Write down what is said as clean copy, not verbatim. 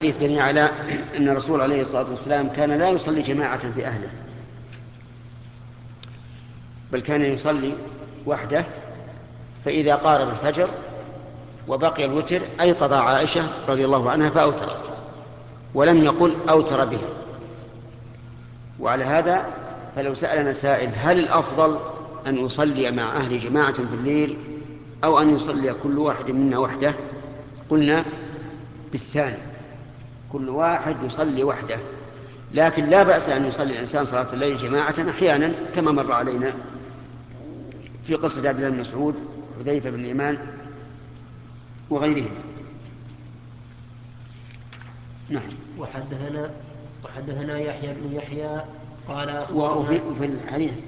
الثاني على أن الرسول عليه الصلاة والسلام كان لا يصلي جماعة في أهله، بل كان يصلي وحده، فإذا قارب الفجر وبقي الوتر أيقظ عائشة رضي الله عنها فأوترت، ولم يقل أوتر بها. وعلى هذا فلو سألنا سائل هل الأفضل أن يصلي مع أهل جماعة في الليل أو أن يصلي كل واحد منا وحده، قلنا بالثاني، كل واحد يصلي وحده، لكن لا بأس أن يصلي الإنسان صلاة الليل جماعة أحيانا كما مر علينا في قصة عبد الله بن مسعود وحذيفة بن اليمان وغيرهم. نعم. وحدثنا يحيى بن يحيى قال وفي أخبرنا. الحديث